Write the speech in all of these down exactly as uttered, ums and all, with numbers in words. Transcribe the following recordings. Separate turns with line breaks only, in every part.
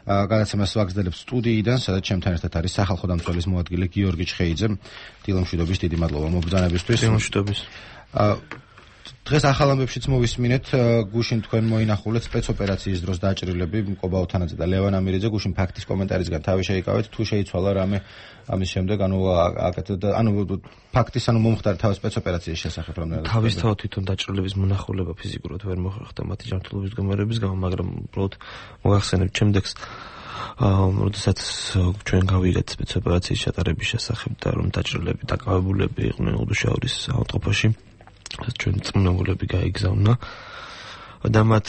გადაცემას ვაგრძელებს სტუდიიდან, სადაც ჩემთან ერთად არის სახალხო დამცველის მოადგილე გიორგი ჩხეიძე. დილომშვიდობის დიდი მადლობა მობრძანებისთვის.
დილომშვიდობის.
დღეს ახალ ამბებშიც მოვისმინეთ, გუშინ თქვენ მოინახულეთ სპეცოპერაციის დროს დაჭრილები მკობა ოთანაძე და ლევან ამირიძე. გუშინ ფაქტის კომენტარისგან თავი შეიკავეთ, თუ შეიცვალა რამე ამის შემდეგ, ანუ აკეთეთ ანუ ფაქტის ანუ მომხდარი თავის სპეცოპერაციის შესახებ რამდენად
თავისთავად თვითონ დაჭრილების მონახულება ფიზიკურად ვერ მოხერხდა მათი ჯანმრთელობის გამარების გამო, მაგრამ უბრალოდ მოგახსენებთ ჩემდეგს როდესაც ჩვენ გავიგეთ სპეცოპერაციის ჩატარების შესახებ და რომ დაჭრილები დაკავებულები იყვნენ უდუშაურის ავადმყოფოში, ჩვენ წმნამულები გაიგზავნა და მათ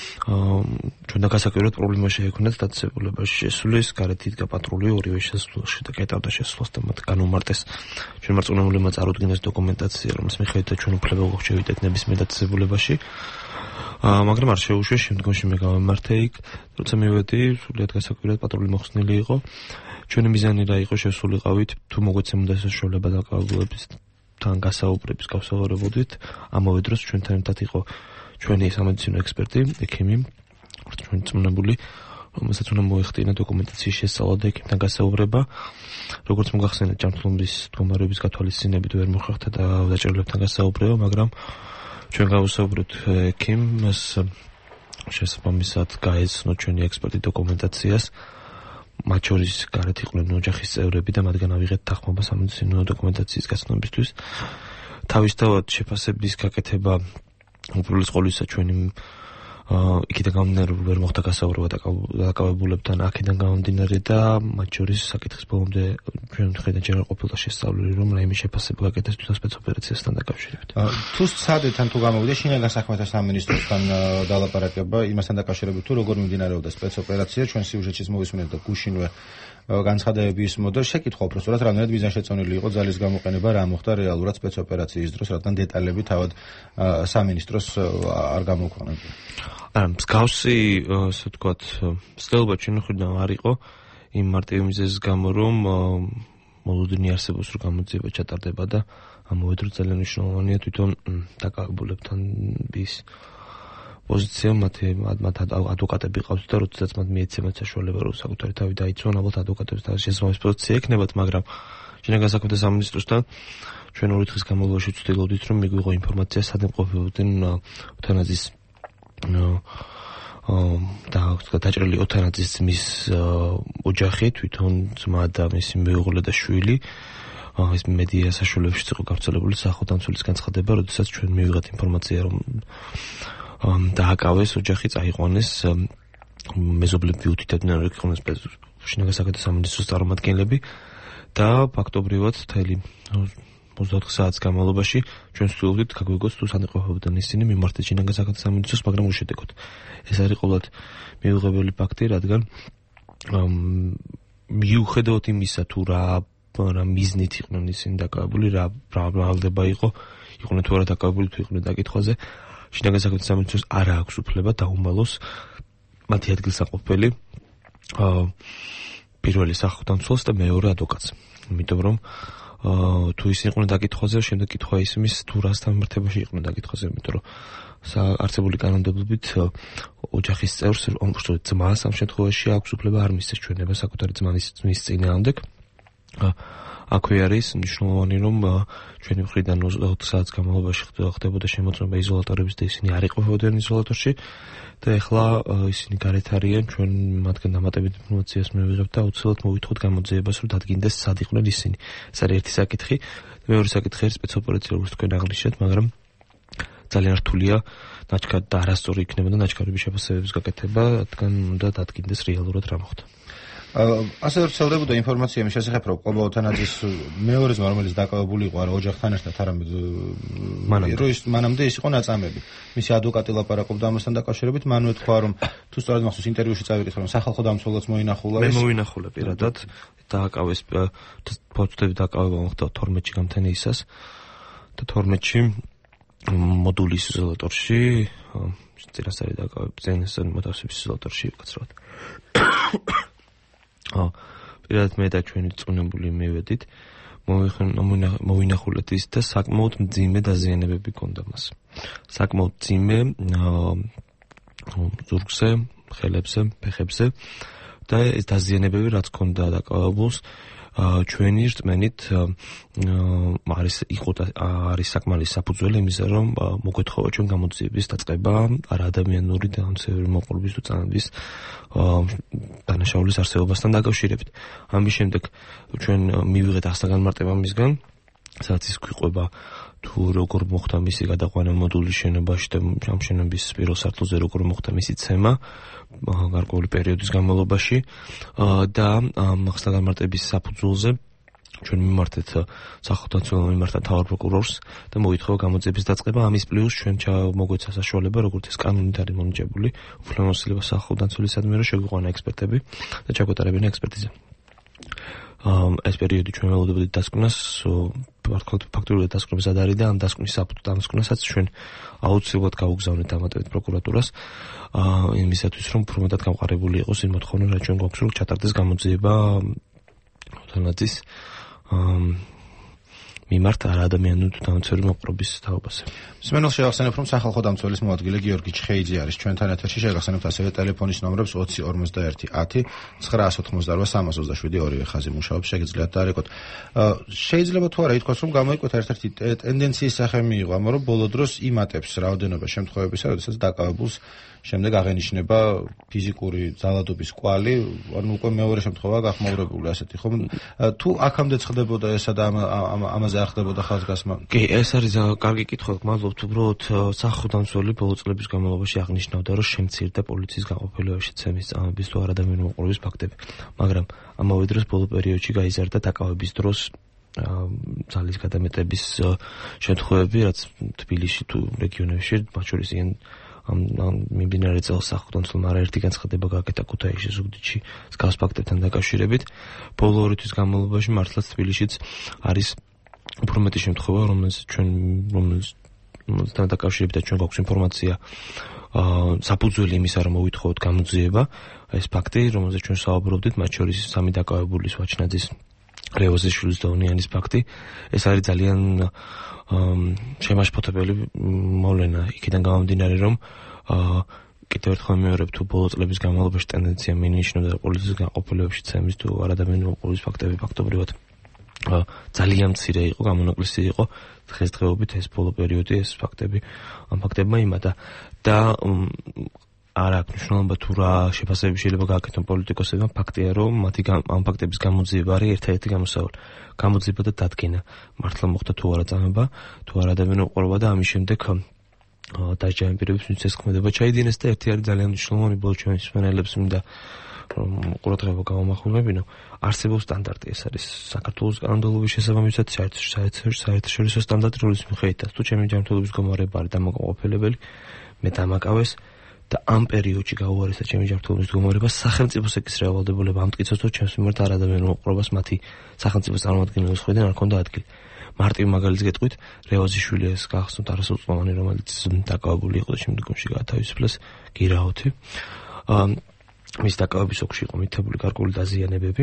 ჩვენ დაგასაკვირვებლად პრობლემა შეექმნათ დაწესებულებაში შესulis, გარეთ იდგა პატრული ორივე შესასვლელში და კეტავდა შესვლას და მათ განუმარტეს ჩვენმა წმნამულებმა წარუდგინეს დოკუმენტაცია, რომლის მიხედვითაც ჩვენ უფლება გვაქვს ნებისმიერ დაწესებულებაში. მაგრამ არ შეუშვეს, შემდგომში მე გავემართე იქ, როცა მივედი, სულიად გასაკვირვებლად პატრული მოხსნილი იყო. ჩვენი მიზანი რა იყო, შესულიყავით, თუ მოგვეცემოდა საშუალება დაკავებულების თან გასაუბრების გავსაუბრებოდით, ამავე დროს ჩვენთან ერთად იყო ჩვენი სამედიცინო ექსპერტი, ექიმი, ჩვენი წმნამული, რომელსაც უნდა მოეხდინა დოკუმენტაციის შესწავლა და ექიმთან გასაუბრება. როგორც მოგახსენეთ, ჯანმრთელობის მდგომარეობის გათვალისწინებით ვერ მოხერხდა და დაჭრილებთან გასაუბრება, მაგრამ ჩვენ გავუსაუბრეთ ექიმს, შესაბამისად გაეცნო ჩვენი ექსპერტი დოკუმენტაციას. მათ შორის გარეთ იყვნენ ოჯახის წევრები და მათგან ავიღეთ თანხმობა სამედიცინო დოკუმენტაციის გაცნობისთვის. თავისთავად შეფასების გაკეთება უპირველეს ყოვლისა ჩვენი იქიდან გამომდინარე ვერ მოხდა გასაუბრება დაკავებულებთან აქედან გამომდინარე და მათ შორის საკითხის ბოლომდე ჩვენ მხრიდან ჯერ არ ყოფილა შესწავლილი, რომ რაიმე შეფასება გაკეთდეს თვითონ სპეცოპერაციასთან დაკავშირებით.
თუ სცადეთ ან თუ გამოვიდა შინაგან საქმეთა სამინისტროსთან დალაპარაკება იმასთან დაკავშირებით, თუ როგორ მიმდინარეობდა სპეცოპერაცია, ჩვენ სიუჟეტშიც მოვისმინეთ და გუშინვე განცხადებები ისმოდა, შეკითხვა უბრალოდ რამდენად მიზანშეწონილი იყო ძალის გამოყენება, რა მოხდა რეალურად სპეცოპერაციის დროს, რადგან დეტალები თავად სამინისტროს არ გამოქვეყნებია.
არა, მსგავსი, ასე ვთქვათ, ცდილობა ჩვენი მხრიდან არ იყო იმ მარტივი მიზეზის გამო, რომ მოლოდინი არსებობს, რომ გამოძიება ჩატარდება და ამავე დროს ძალიან მნიშვნელოვანია თვითონ დაკავებულებთან ის პოზიცია, მათ ადვოკატები ყავთ და როდესაც მათ მიეცემათ საშუალება, რომ საკუთარი თავი დაიცვან, ალბათ ადვოკატებს თავის შესაბამისი პოზიცია ექნებათ, მაგრამ შინაგან საქმეთა სამინისტროსთან ჩვენ ორი დღის განმავლობაში ვცდილობდით, რომ მიგვიღო ინფორმაცია, სად იმყოფებოდნენ ოთანაძის და დაჭრილი ოთანაძის ძმის ოჯახი, თვითონ ძმა და მისი მეუღლე და შვილი. ეს მედია საშუალებაშიც იყო გავრცელებული სახალხო დამცველის განცხადება, როდესაც ჩვენ მივიღეთ ინფორმაცია, რომ დააკავეს ოჯახი, წაიყვანეს მეზობლები უთითებდნენ, რომ იყვნენ შინაგან საქმეთა სამინისტროს წარმომადგენლები და ფაქტობრივად მთელი ოცდაოთხ საათის განმავლობაში ჩვენ ვცდილობდით გაგვიგოს თუ სად იყოფებოდნენ ისინი, მიმართეთ შინაგან საქმეთა სამინისტროს, მაგრამ უშედეგოდ. ეს არის ყოველად მიუღებელი ფაქტი, რადგან მიუხედავად იმისა, თუ რა რა მიზნით იყვნენ ისინი დაკავებული, რა ბრალდება იყო, იყვნენ თუ არა დაკავებული, თუ იყვნენ დაკითხვაზე, შინაგან საქმეთა სამინისტროს არ აქვს უფლება დაუმალოს მათი ადგილსამყოფელი პირველი სახალხო დამცველს და მეორე ადვოკატს. იმიტომ რომ თუ ისინი იყვნენ დაკითხვაზე, შემდეგ კითხვა ისმის თუ რასთან მიმართებაში იყვნენ დაკითხვაზე, იმიტომ რომ არსებული კანონმდებლობით ოჯახის წევრს, უბრალოდ ძმას ამ შემთხვევაში აქვს უფლება არ მისცეს ჩვენება საკუთარი ძმის წინააღმდეგ. აქვე არის მნიშვნელოვანი, რომ ჩვენი მხრიდან ოცდაოთხ საათის განმავლობაში ხდებოდა შემოწმება იზოლატორების და ისინი არ იყოფებოდნენ იზოლატორში და ეხლა ისინი გარეთ არიან, ჩვენ მათგან დამატებით ინფორმაციას მივიღებთ და აუცილებლად მოვითხოვთ გამოძიებას, რომ დადგინდეს სად იყვნენ ისინი. ეს არის ერთი საკითხი. მეორე საკითხი არის სპეცოპერაცია, როგორც თქვენ აღნიშნეთ, მაგრამ ძალიან რთულია ნაჩქარ და არასწორი იქნება და ნაჩქარების შეფასებების გაკეთება, რადგან უნდა დადგინდეს რეალურად რა მოხდა.
ასე ვრცელდებოდა ინფორმაცია იმის შესახებ, რომ ყობა ოთანაძის მეორე ძმა, რომელიც დაკავებული იყო არა ოჯახთან ერთად, არამედ მანამდე ის იყო ნაწამები. მისი ადვოკატი ლაპარაკობდა ამასთან დაკავშირებით, მან უთქვა, რომ თუ სწორად მახსოვს ინტერვიუში წავიკითხე, რომ სახალხო დამცველს მოინახულა
ეს. მე მოვინახულა პირადად, დააკავეს ფოტოები დაკავება მოხდა თორმეტში გამთენეისას და თორმეტში მოდულის იზოლატორში, წინასწარი დაკავება, წინასწარი მოთავსების იზოლატორში უკაცრავად. პირადად მე და ჩვენი წვნებული მივედით, მოვინახულეთ ის და საკმაოდ მძიმე დაზიანებები ჰქონდა მას. საკმაოდ მძიმე ზურგზე, ხელებზე, ფეხებზე და ეს დაზიანებები რაც ქონდა დაკავებულს ჩვენი რწმენით არის იყო არის საკმარის საფუძველი იმისა, რომ მოგვეთხოვა ჩვენ გამოძიების დაწყება არაადამიანური დამცავი მოყოლების თუ წამების დანაშაულის არსებობასთან დაკავშირებით. ამის შემდეგ ჩვენ მივიღეთ ახსნა-განმარტება მისგან, სადაც ის გვიყვება თუ როგორ მოხდა მისი გადაყვანა მოდულის შენობაში და ამ შენობის პირველ სართულზე როგორ მოხდა მისი ცემა გარკვეული პერიოდის განმავლობაში და ახსნა-განმარტების საფუძველზე ჩვენ მიმართეთ სახელმწიფო მიმართა მთავარ პროკურორს და მოითხოვა გამოძიების დაწყება. ამის პლუს ჩვენ მოგვეცა საშუალება, როგორც ეს კანონით არის მონიჭებული, უფლებამოსილება სახელმწიფოსადმი, რომ შეგვიყვანა ექსპერტები და ჩაგვეტარებინა ექსპერტიზა. ეს პერიოდი ჩვენ ველოდებოდით დასკვნას, ფაქტობრივად დასკვნების ად არის და ამ დასკვნის საფუძველ დამსკვნასაც ჩვენ აუცილებლად გავუგზავნეთ დამატებით პროკურატურას იმისათვის, რომ უფრო მეტად გამყარებული იყოს ის მოთხოვნა, რაც ჩვენ გვაქვს, რომ ჩატარდეს გამოძიება თანაძის მიმართ არაადამიანური დამცავი მოყრობის თაობაზე.
მსმენელს შევახსენებ, რომ სახალხო დამცველის მოადგილე გიორგი ჩხეიძე არის ჩვენთან ეთერში. შევახსენებთ ასევე ტელეფონის ნომრებს ოცი ორმოცდაერთი ათი ცხრაას ოთხმოცდაორვა სამას ოცდაშვიდი ორივე ხაზი მუშაობს, შეგიძლიათ დაარეკოთ. შეიძლება თუ არა ითქვას, რომ გამოიკვეთა ერთ-ერთი ტენდენციის სახე მიიღო, ამიტომ რომ ბოლო დროს იმატებს რაოდენობა შემთხვევებისა, როდესაც დაკავებულს შემდეგ აღენიშნება ფიზიკური ძალადობის კვალი, ანუ უკვე მეორე შემთხვევაა გახმაურებული ასეთი, ხომ? თუ აქამდე ხდებოდა ესა და ამაზე არ ხდებოდა ხაზგასმა?
კი, ეს არის კარგი კითხვა, მადლობთ, უბრალოდ სახალხო დამცველი ბოლო წლების განმავლობაში აღნიშნავდა, რომ შემცირდა პოლიციის გაყოფილებაში ცემის წამების თუ არადამიანური მოყოლების ფაქტები, მაგრამ ამავე დროს ბოლო პერიოდში გაიზარდა დაკავების დროს ძალის გადამეტების შემთხვევები, რაც თბილისში თუ რეგიონებში, მათ შორის ilyen ამ მიმდინარე წელს სახალხო დამცველმა არაერთი განცხადება გააკეთა ქუთაისში, ზუგდიდში, მსგავს ფაქტებთან დაკავშირებით. ბოლო ორი თვის განმავლობაში მართლაც თბილისშიც არის უფრო მეტი შემთხვევა, რომელსაც ჩვენ რომელთან დაკავშირებით ჩვენ გვაქვს ინფორმაცია საფუძველი იმისა, რომ მოვითხოვოთ გამოძიება, ეს ფაქტი, რომელზეც ჩვენ საუბრობდით, მათ შორის სამი დაკავებულის ვაჩნაძის რევოზიშვილის და ონიანის ფაქტი, ეს არის ძალიან შემაშფოთებელი მოვლენა იქიდან გამომდინარე, რომ კიდევ ერთხელ ვიმეორებ, თუ ბოლო წლების განმავლობაში ტენდენცია მინიშნავდა პოლიციის გაყოფილებაში ცემის თუ არადამიანური მოყოლების ფაქტები ფაქტობრივად ძალიან მცირე იყო, გამონაკლისი იყო. დღესდღეობით ეს ბოლო პერიოდი ეს ფაქტები ამ ფაქტებმა იმატა და არ აქვს მნიშვნელობა თუ რა შეფასებები შეიძლება გააკეთონ პოლიტიკოსებმა, ფაქტია, რომ მათი ამ ფაქტების გამოძიება არის ერთ-ერთი გამოსავალი. გამოძიება და დადგენა, მართლა მოხდა თუ არა წამება, თუ არა ადამიანური მოყოლება და ამის შემდეგ დასჯამი პირების მიწეს ქმედება ჩაიდინეს და ერთი არის ძალიან მნიშვნელოვანი ბოლო ჩვენი მსმენელებს მინდა ყურადღება გავამახვილებინო. არსებობს სტანდარტი, ეს არის საქართველოს კანონმდებლობის შესაბამისად საერთაშორისო სტანდარტი, რომლის მიხედვითაც თუ ჩემი ჯანმრთელობის მდგომარეობა არის დამაკმაყოფილებელი, მე დამაკავეს და ამ პერიოდში გაუარესდა ჩემი ჯანმრთელობის მდგომარეობა, სახელმწიფოს ეკისრება ვალდებულება ამტკიცოს, რომ ჩემს მიმართ არადამიანურ მოყოლებას მათი სახელმწიფოს წარმომადგენლების მხრიდან არ ქონდა ადგილი. მარტივ მაგალითს გეტყვით, რევოზიშვილი ეს გახსნათ არასრულწლოვანი, რომელიც დაკავებული იყო და შემდგომში გაათავისუფლეს, გირაოთი. მის დაკავების ოლქში იყო მითებული გარკვეული დაზიანებები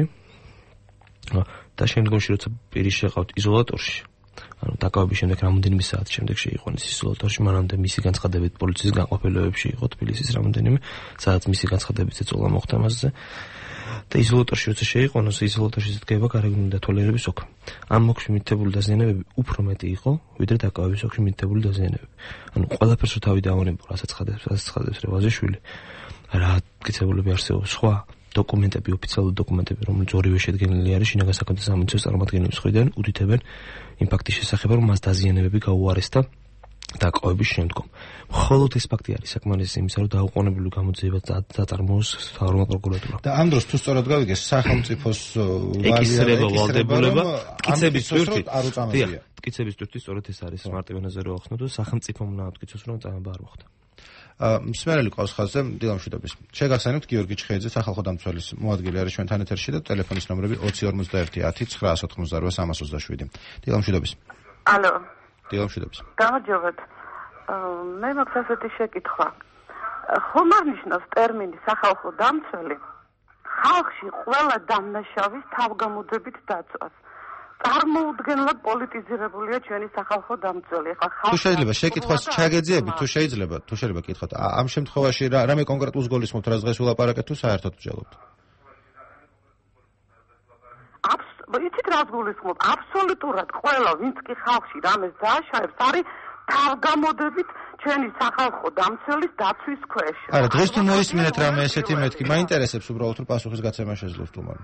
და შემდგომში როცა პირი შეყავთ იზოლატორში, ანუ დაკავების შემდეგ რამოდენიმე საათის შემდეგ შეიყვანეს იზოლატორში, მანამდე მისი განცხადებით პოლიციის განყოფილებებში იყო თბილისის რამოდენიმე, სადაც მისი განცხადებით ეწოლა მოხდა მასზე და იზოლატორში როცა შეიყვანოს, იზოლატორში დგება გარეგნული დათვალიერების ოლქი. ამ ოლქში მითებული დაზიანებები უფრო მეტი იყო, ვიდრე დაკავების ოლქში მითებული დაზიანებები. ანუ ყველაფერს რო თავი დაავანებო, რასაც ხადებს, რასაც ხადებს რევაზიშვილი, რა მტკიცებულები არსებობს, სხვა დოკუმენტები, ოფიციალური დოკუმენტები, რომელიც ორივე შედგენილი არის შინაგან საქმეთა სამინისტროს წარმომადგენლების მხრიდან, უდითებენ იმ ფაქტის შესახებ, რომ მას დაზიანებები გაუარესდა დაკავების შემდგომ. მხოლოდ ეს ფაქტი არის საკმარისი იმისა, რომ დაუყოვნებლივ გამოძიება დაწარმოოს მთავრობა პროკურატურა.
და ამ დროს თუ სწორად გავიგეს, სახელმწიფოს
ეკისრება ვალდებულება, მტკიცების ტვირთით არ უწამებია. მტკიცების ტვირთით სწორედ ეს არის მარტივენაზე რო ახსნათ, რომ სახელმწიფომ უნდა მტკიცოს, რომ წამება არ მოხდა.
მსმენელი ყავს ხაზზე დილამშვიდობის. შეგახსენებთ გიორგი ჩხეიძე, სახალხო დამცველის მოადგილე არის ჩვენთან ეთერში და ტელეფონის ნომრები ოცი ორმოცდაერთი ათი ცხრაას ოთხმოცდაორვა სამას ოცდაშვიდი. დილამშვიდობის.
ალო.
დილამშვიდობის.
გამარჯობათ. მე მაქვს ასეთი შეკითხვა. ხომ არ ნიშნავს ტერმინი სახალხო დამცველი ხალხში ყველა დამნაშავის თავგამოძებით დაწვას. წარმოუდგენლად პოლიტიზირებულია ჩვენი სახალხო დამცველი. ხა ხალხი
თუ შეიძლება შეკითხვას ჩაგეძიებით, თუ შეიძლება, თუ შეიძლება კითხოთ. ამ შემთხვევაში რა რამე კონკრეტულს გულისხმობთ, რაც დღეს ვილაპარაკეთ, თუ საერთოდ ვჯალობთ?
იცით რას გულისხმობ? აბსოლუტურად ყველა ვინც კი ხალხში რამეს დააშავებს არის თავგამოდებით ჩვენი სახალხო დამცველის დაცვის ქვეშ.
არა, დღეს თუ მოისმინეთ რამე ესეთი მეთქი, მაინტერესებს უბრალოდ რომ პასუხისგაცემა შეძლოს თუმარ.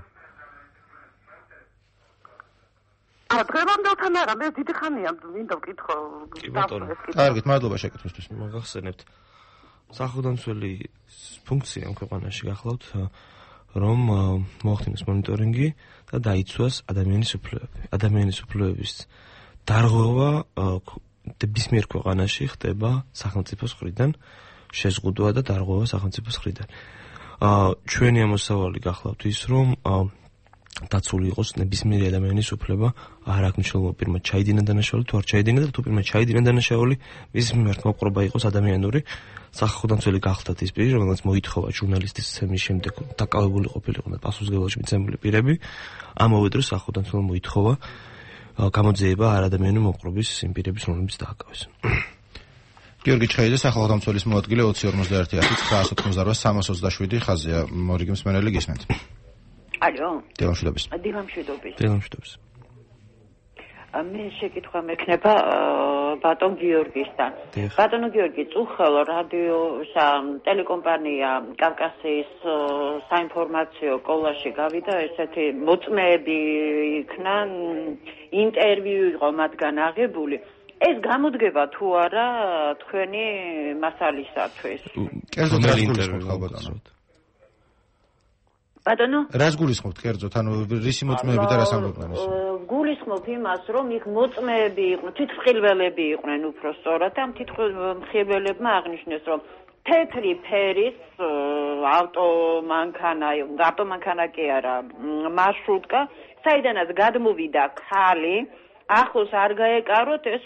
აა დღევანდელთან არა, მე დიდი ხანია მინდა ვკითხო.
კარგით, მადლობა შეკითხვისთვის.
მოგახსენებთ. სახალხოდამცველი ფუნქცია ამ ქვეყანაში გახლავთ, რომ მოახდინოს მონიტორინგი და დაიცვას ადამიანის უფლებები. ადამიანის უფლებების დარღვევა ნებისმიერ ქვეყანაში ხდება სახელმწიფოს მხრიდან, შეზღუდვა და დარღვევა სახელმწიფოს მხრიდან. ჩვენი ამოსავალი გახლავთ ის, რომ დაცული იყოს ნებისმიერი ადამიანის უფლება, არ აქვს მნიშვნელობა პირმა ჩაიდინა დანაშაული თუ არ ჩაიდინა და თუ პირმა ჩაიდინა დანაშაული, მის მიმართ მოპყრობა იყოს ადამიანური. სახალხოდამცველი გახლდათ ის პირი, რომელსაც მოითხოვა ჟურნალისტის ცემის შემდეგ დაკავებული ყოფილიყო და პასუხისმგებლობაში მიცემული პირები, ამავე დროს სახალხოდამცველმა მოითხოვა გამოძიება არადამიანური მოპყრობის იმ პირების, რომლებიც დააკავეს.
გიორგი ჩხეიძე, სახალხოდამცველის მოადგილე ოცი ორმოცდაერთი ათი ცხრაას ოცდაოთხმოცდაოთხ სამას ოცდაშვიდი ხაზია. მორიგი მსმენელი გისმენთ.
ალო.
დილამშვიდობის.
დილამშვიდობის.
დილამშვიდობის.
მე შეკითხვა მექნება ბატონ გიორგისთან. ბატონო გიორგი, წუხელ რადიო ტელეკომპანია კავკასიის საინფორმაციო კოლაში გავიდა, ესეთი მოწმეები იქნა, ინტერვიუ იყო მათგან აღებული. ეს გამოდგება თუ არა თქვენი მასალისათვის?
კერძოდ რას გულისხმობთ ხალბატონო?
ბატონო?
რას გულისხმობთ კერძოდ, ანუ რისი მოწმეები და რას ამბობდნენ ისინი?
გულისხმობ იმას, რომ იქ მოწმეები იყვნენ, თვითმხილველები იყვნენ უფრო სწორად, ამ თვითმხილველებმა აღნიშნეს, რომ თეთრი ფერის ავტომანქანა, ავტომანქანა კი არა, მარშრუტკა, საიდანაც გადმოვიდა ქალი, ახლოს არ გაეკაროთ ეს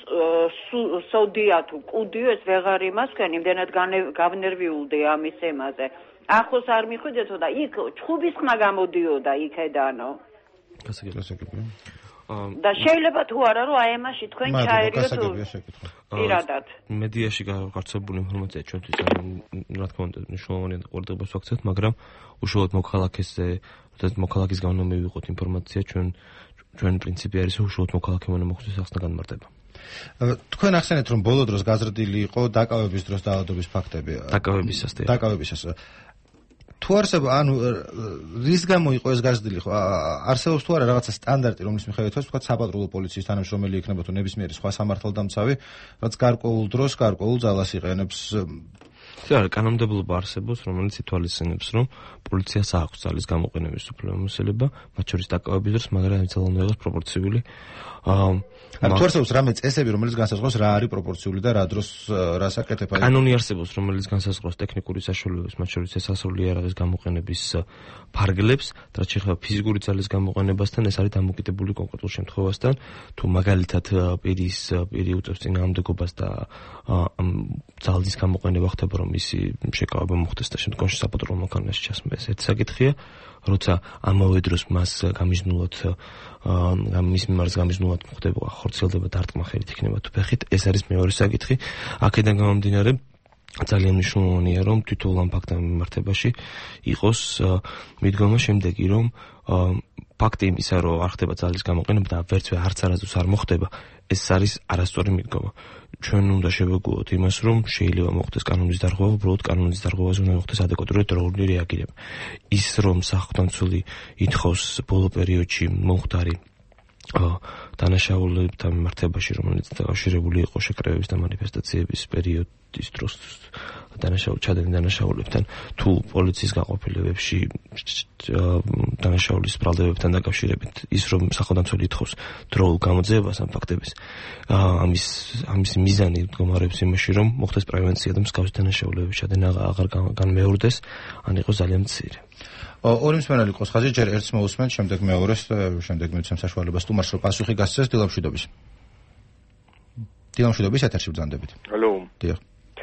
სოდია თუ კუდიო, ეს ვეღარ იმასქენ, იმდენად გავნერვიულდი ამის ემაზე. ახლოს არ მიხვიდეთო და იქ ჩხუბის ხმა გამოდიოდა იქედანო.
გასაგებია.
და შეიძლება თუ არა რომ აი ამაში თქვენ ჩაერიოთ პირადად.
მედიაში გავრცელებული ინფორმაცია ჩვენთვის რა თქმა უნდა მნიშვნელოვანია და ყურადღებას ვაქცევთ, მაგრამ უშუალოდ მოქალაქეზე, როდესაც მოქალაქის გამო მივიღოთ ინფორმაცია, ჩვენ ჩვენ პრინციპი არის რომ უშუალოდ მოქალაქე უნდა მოხვდეს ახსნა განმარტება.
თქვენ ახსენეთ რომ ბოლო დროს გაზრდილი იყო დაკავების დროს დაავადების ფაქტები.
დაკავებისას.
დაკავებისას. თუ არსებობს, ანუ რის გამო იყო ეს გაზრდილი ხო? არსებობს თუ არა რაღაცა სტანდარტი, რომლის მიხედვითაც თქვა საპატრულო პოლიციის თანამშრომელი იქნება თუ ნებისმიერი სხვა სამართალდამცავი, რაც გარკვეულ დროს, გარკვეულ ძალას იყენებს.
არა, კანონმდებლობა არსებობს, რომელიც ითვალისწინებს, რომ პოლიციას აქვს ძალის გამოყენების უფლება, მათ შორის დაკავების დროს, მაგრამ ამ ძალა უნდა იყოს პროპორციული.
ანუ თუ არსებობს რამე წესები, რომელიც განსაზღვრავს რა არის პროპორციული და რა დროს რას აკეთება?
კანონი არსებობს, რომელიც განსაზღვრავს ტექნიკური საშუალებებს, მათ შორის შესასრული იარაღის გამოყენების ფარგლებს, რაც შეეხება ფიზიკური ძალის გამოყენებასთან, ეს არის დამოკიდებული კონკრეტულ შემთხვევასთან, თუ მაგალითად პირის პირი უწევს წინააღმდეგობას და ამ ძალის გამოყენება ხდება, რომ ისი შეკავება მოხდეს და შემდგომში საპატრულო მოქალაქეში ჩასმა. ეს ერთი საკითხია, როცა ამავე დროს მას გამიზნულად მის მიმართ გამიზნულად ხდება ხორციელდება დარტყმა ხელით იქნება თუ ფეხით, ეს არის მეორე საკითხი. აქედან გამომდინარე ძალიან მნიშვნელოვანია, რომ თითოეულ ამ ფაქტთან მიმართებაში იყოს მიდგომა შემდეგი, რომ ფაქტი იმისა, რომ არ ხდება ძალის გამოყენება და ვერცვე არც არასდროს არ მოხდება, ეს არის არასწორი მიდგომა. ჩვენ უნდა შევეგუოთ იმას, რომ შეიძლება მოხდეს კანონის დარღვევა, უბრალოდ კანონის დარღვევაზე უნდა მოხდეს ადეკვატური დროული რეაგირება. ის რომ სახალხოდამცველი ითხოვს ბოლო პერიოდში მომხდარი დანაშაულებთან მიმართებაში, რომელიც დაკავშირებული იყო შეკრებების და მანიფესტაციების პერიოდის დროს დანაშაულ ჩადენილ დანაშაულებთან, თუ პოლიციის გაყოფილებებში დანაშაულის ბრალდებებთან დაკავშირებით, ის რომ სახალხოდამცველი ითხოვს დროულ გამოძიებას ამ ფაქტების, ამის ამის მიზანი მდგომარეობს იმაში, რომ მოხდეს პრევენცია და მსგავსი დანაშაულებების ჩადენა აღარ განმეორდეს, ან იყოს ძალიან მცირე.
ორი მსმენელი ყოს ხაზი, ჯერ ერთს მოусმენთ, შემდეგ მეორეს, შემდეგ მიცემ საშუალებას თუმარს რომ პასუხი გასცეს. დილამშვიდობის. დილამშვიდობის ეთერში ბრძანდებით.
ალო.
დიახ.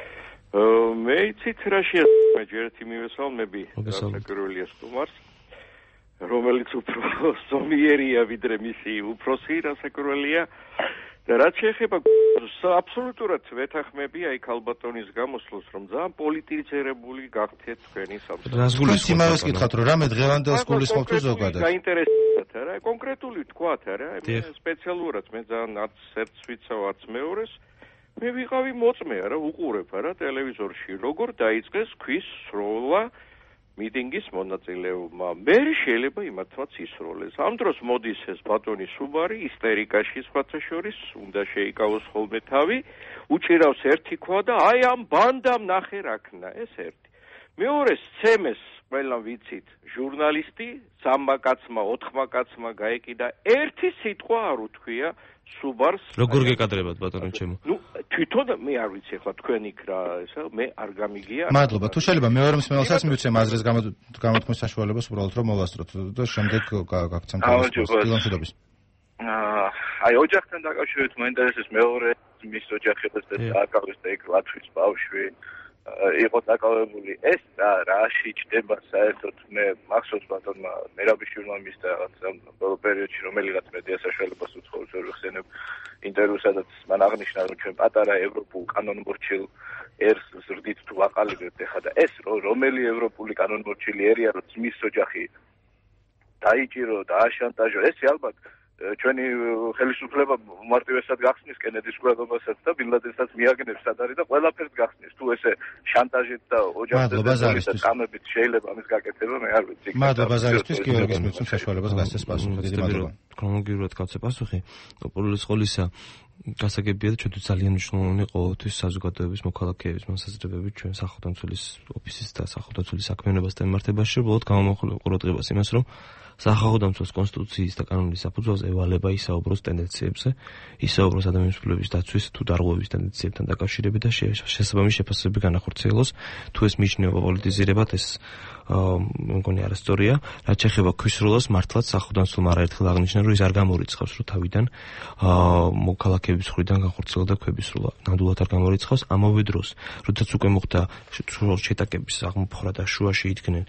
მე იცით რა შეასრულე ჯერ ერთი მივესალმები საკურველია სტუმარს, რომელიც უფრო ზომიერია ვიდრე მისი უფროსი რასაკურველია და რაც შეეხება აბსოლუტურად ვეთანხმები აი ქალბატონის გამოსვლას, რომ ძალიან პოლიტიზირებული გახდეთ თქვენი სამსახური.
თქვენ იმას გითხრათ, რომ რამე დღევანდელს გულისხმობთ თუ ზოგადად?
გაინტერესებათ არა, კონკრეტული თქვათ არა, მე სპეციალურად მე ძალიან არც ერთს ვიცავ, არც მეორეს. მე ვიყავი მოწმე არა, უყურებ არა ტელევიზორში, როგორ დაიწყეს ქვის სროლა მიტინგის მონაწილეობა. მე შეიძლება იმათაც ისროლეს. ამ დროს მოდის ეს ბატონი სუბარი ისტერიკაში სხვათა შორის, უნდა შეიკავოს ხოლმე თავი, უჭირავს ერთი ქვა და აი ამ ბანდამ ნახე რაქნა, ეს ერთი. მეორე სცემეს ყველა ვიცით, ჟურნალისტი, სამმა კაცმა, ოთხმა კაცმა გაეკიდა, ერთი სიტყვა არ უთქვია სუბარს.
როგორ გეკადრებათ ბატონო ჩემო?
ნუ თვითონ მე არ ვიცი ახლა თქვენ იქ რა ესა მე არ გამიგია.
მადლობა. თუ შეიძლება მეორე მსმენელსაც მივცემ აზრის გამოთქმის საშუალებას უბრალოდ რომ მოვასწროთ და შემდეგ გაგცემ
თავის. აა აი ოჯახთან დაკავშირებით მოინტერესებს მეორე მის ოჯახებას და აკავეს და იქ ლათვის ბავშვი იყო დაკავებული. ეს რა რაში ჩდება საერთოდ მე მახსოვს ბატონმა მერაბიშვილმა მის და რაღაცა ბოლო პერიოდში რომელიღაც მედია საშუალებას უცხოებს ვერ ვხსენებ ინტერვიუს სადაც მან აღნიშნა რომ ჩვენ პატარა ევროპულ კანონმორჩილ ერს ზრდით თუ ვაყალიბებთ ახლა და ეს რომელი ევროპული კანონმორჩილი ერია რომ მის ოჯახი დაიჭირო და აშანტაჟო ეს ალბათ ჩვენი ხელისუფლება მარტივესად გახსნის კენედის ყურადღებასაც და ბინ ლადენსაც მიაგნებს სად არის და ყველაფერს გახსნის თუ ესე შანტაჟით და ოჯახის კამებით შეიძლება ამის გაკეთება მე არ ვიცი.
მადლობა ზარისთვის გიორგის მიცემ საშუალებას გასცეს პასუხი. დიდი მადლობა.
ქრონოლოგიურად გავცე პასუხი. პოლის ყოლისა გასაგებია და ჩვენთვის ძალიან მნიშვნელოვანი ყოველთვის საზოგადოების მოქალაქეების მოსაზრებები ჩვენ სახელმწიფოს ოფისის და სახელმწიფოს საქმიანობასთან მიმართებაში უბრალოდ გამომხვილ ყურადღებას იმას რომ სახელმწიფოს კონსტიტუციის და კანონის საფუძველზე ევალება ისაუბროს ტენდენციებზე, ისაუბროს ადამიანის უფლებების დაცვის თუ დარღვევის ტენდენციებთან დაკავშირებით და შესაბამისი შეფასებები განახორციელოს. თუ ეს მიიჩნევა პოლიტიზირებად, ეს მგონი არასწორია. რაც შეეხება ქვისროლას, მართლაც სახელმწიფომ არაერთხელ აღნიშნა, რომ ის არ გამორიცხავს, რომ თავიდან მოქალაქეების მხრიდან განხორციელდა ქვებისროლა. ნამდვილად არ გამორიცხავს. ამავე დროს, როდესაც უკვე მოხდა შეტაკების აღმოფხვრა და შუაში იდგნენ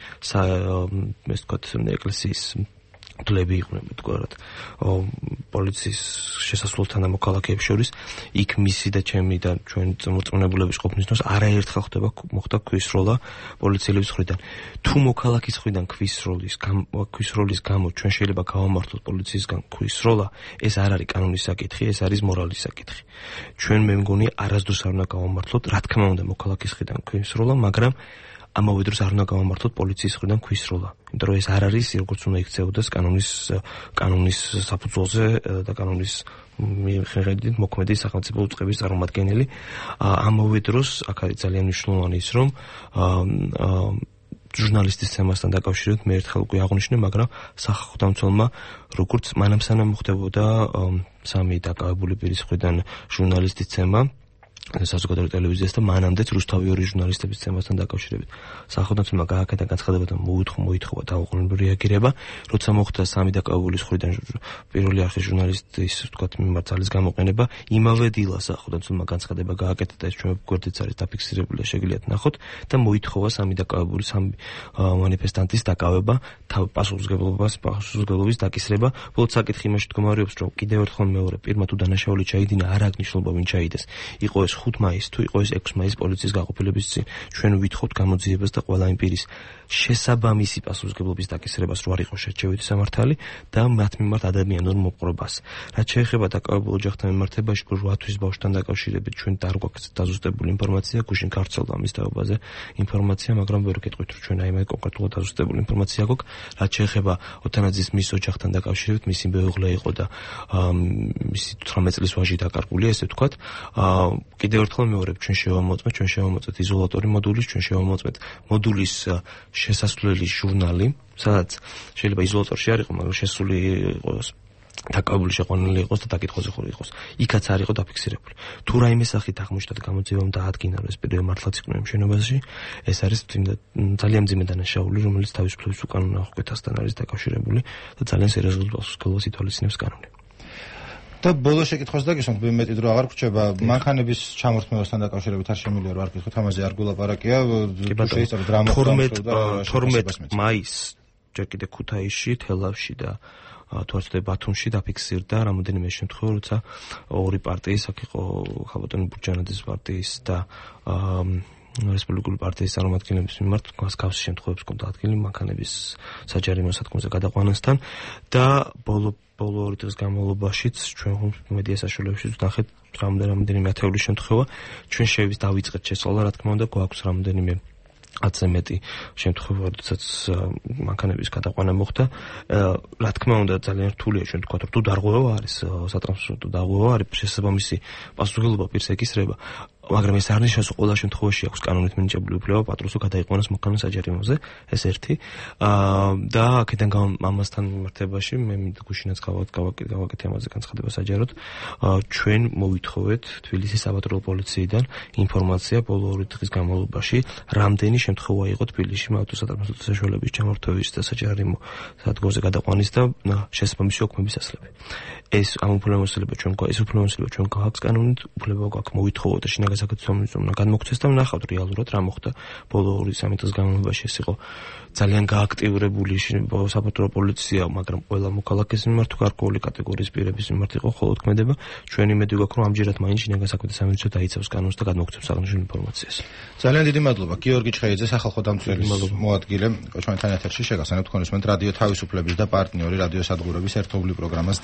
ეს თქვათ ეკლესიის დლები იყვნენ თქვათ პოლიციის შესასვლელთან და მოქალაქეებს შორის იქ მისი და ჩემი და ჩვენ მოწმენებულების ყოფნის დროს არაერთხელ ხდება მოხდა ქვისროლა პოლიციელების მხრიდან. თუ მოქალაქის მხრიდან ქვისროლის ქვისროლის გამო ჩვენ შეიძლება გავამართლოთ პოლიციისგან ქვისროლა, ეს არ არის კანონის საკითხი, ეს არის მორალის საკითხი. ჩვენ მე მგონი არასდროს არ უნდა გავამართლოთ, რა თქმა უნდა მოქალაქის მხრიდან ქვისროლა, მაგრამ ამავე დროს არ უნდა გავამართლოთ პოლიციის მხრიდან ქვისროლა. იმიტომ რომ ეს არ არის როგორც უნდა იქცეოდეს კანონის კანონის საფუძველზე და კანონის მიხედვით მოქმედი სახელმწიფო უწყების წარმომადგენელი. ამავე დროს აქ არის ძალიან მნიშვნელოვანი ის რომ ჟურნალისტის თემასთან დაკავშირებით მე ერთხელ უკვე აღნიშნე, მაგრამ სახელმწიფომა როგორც მანამ სანამ მოხდებოდა სამი დაკავებული პირის მხრიდან ჟურნალისტის თემა საზოგადოებრივ ტელევიზიას და მანამდეც რუსთავი ორი ჟურნალისტების თემასთან დაკავშირებით. სახელმწიფომა გააკეთა განცხადება და მოითხოვა მოითხოვა დაუყოვნებლივ რეაგირება, როცა მოხდა სამი დაკავებულის მხრიდან პირველი არხის ჟურნალისტის თქვათ მიმართ ძალის გამოყენება, იმავე დილას სახელმწიფომა განცხადება გააკეთა და ეს ჩვენ გვერდიც არის დაფიქსირებული და შეგიძლიათ ნახოთ და მოითხოვა სამი დაკავებული სამი მანიფესტანტის დაკავება, პასუხისმგებლობას, პასუხისმგებლობის დაკისრება. ბოლოს საკითხი იმაში მდგომარეობს, რომ კიდევ ერთხელ მეორე პირმა თუ დანაშაული ჩაიდინა, არ აქვს მნიშვნელობა ვინ ჩაიდეს. იყო ეს ხუთ მაისს თუ იყო ეს ექვსი მაისს პოლიციის გაყოფილების წინ ჩვენ ვითხოვთ გამოძიებას და ყველა იმ პირის შესაბამისი პასუხისმგებლობის დაკისრებას რო არ იყოს შერჩევითი სამართალი და მათ მიმართ ადამიანურ მოპყრობას. რაც შეეხება დაკავებულ ოჯახთან მიმართებაში რვა თვის ბავშვთან დაკავშირებით ჩვენ არ გვაქვს დაზუსტებული ინფორმაცია, გუშინ გავრცელდა ამის თაობაზე ინფორმაცია, მაგრამ ვერ გეტყვით რომ ჩვენ აი მე კონკრეტულად დაზუსტებული ინფორმაცია გვაქვს. რაც შეეხება ოთანაძის მის ოჯახთან დაკავშირებით, მისი მეუღლე იყო და მისი თვრამეტ წლის ვაჟი დაკარგულია, ესე ვთქვათ. კიდევ ერთხელ მეორე ჩვენ შევამოწმეთ, ჩვენ შევამოწმეთ იზოლატორი მოდულის, ჩვენ შევამოწმეთ მოდულის შესასვლელის ჟურნალი, სადაც შეიძლება იზოლატორში არ იყოს, მაგრამ შესული იყოს დაკავებული შეყვანილი იყოს და დაკითხვაზე ხური იყოს. იქაც არ იყო დაფიქსირებული. თუ რაიმე სახით აღმოჩნდა გამოძიებამ დაადგინა, რომ ეს პირები მართლაც იყვნენ შენობაში, ეს არის ძალიან მძიმე დანაშაული, რომელიც თავისუფლების უკანონო აღკვეთასთან არის დაკავშირებული და ძალიან სერიოზულ პასუხისმგებლობას ითვალისწინებს კანონი.
და ბოლოს შეკითხვას დაგისვამთ, მეტი დრო აღარ გრჩება, მანქანების ჩამორთმევასთან დაკავშირებით არ შემიძლია რომ არ გითხოთ, ამაზე არ გულაპარაკია, თუ შეიძლება დრამა
თორმეტ მაისს ჯერ კიდე ქუთაისში, თელავში და თუ არ ვცდები ბათუმში დაფიქსირდა რამოდენიმე შემთხვევა, როცა ორი პარტიის, აქ იყო ხალბატონი ბურჯანაძის პარტიის და რესპუბლიკური პარტიის წარმომადგენლების მიმართ მსგავსი შემთხვევებს ჰქონდა ადგილი მანქანების საჯარიმო სადგომზე გადაყვანასთან და ბოლო ბოლო ორი დღის განმავლობაშიც ჩვენ მედია საშუალებებშიც ვნახეთ რამდენიმე ათეული შემთხვევა. ჩვენ შევით დავიწყეთ შესწავლა, რა თქმა უნდა, გვაქვს რამდენიმე ათზე მეტი შემთხვევა, როდესაც მანქანების გადაყვანა მოხდა. რა თქმა უნდა, ძალიან რთულია ჩვენ თქვა, რომ თუ დარღვევა არის, სატრანსპორტო დარღვევა არის, შესაბამისი პასუხისმგებლობა პირს ეკისრება. მაგრამ ეს არ ნიშნავს, რომ ყველა შემთხვევაში აქვს კანონით მინიჭებული უფლება პატრონს გადაიყვანოს მოქალაქე საჯარიმოზე, ეს ერთი. და აქედან ამასთან მიმართებაში მე გუშინაც გავაკეთე ამაზე განცხადება საჯაროდ. ჩვენ მოვითხოვეთ თბილისის საპატრულო პოლიციიდან ინფორმაცია ბოლო ორი დღის განმავლობაში, რამდენი შემთხვევა იყო თბილისში ავტოსატრანსპორტო საშუალების ჩამორთვევის და საჯარიმო სადგომზე გადაყვანის და შესაბამისი ოქმების ასლები. ეს ამ უფლებამოსილება ჩვენ ეს უფლებამოსილება ჩვენ გვაქვს კანონით, უფლება გვაქვს მოვითხოვოთ და შინაგან საკითხებზე უნდა განმოგვცეს და ვნახავთ რეალურად რა მოხდა ბოლო ორი სამი დღის განმავლობაში. ეს იყო ძალიან გააქტიურებული საპატრულო პოლიცია, მაგრამ ყველა მოქალაქეს მიმართ გარკვეული კატეგორიის პირების მიმართ იყო მხოლოდ ქმედება. ჩვენ იმედი გვაქვს, რომ ამჯერად მაინც შინაგან საკითხთა სამინისტრო დაიცავს კანონს და გადმოგვცემს აღნიშნულ ინფორმაციას.
ძალიან დიდი მადლობა გიორგი ჩხეიძე, სახალხო დამცველის მოადგილე. ჩვენთან ეთერში შეგახსენებთ თქვენ უსმენთ რადიო თავისუფლების და პარტნიორი რადიო სადგურების ერთობლივ პროგრამას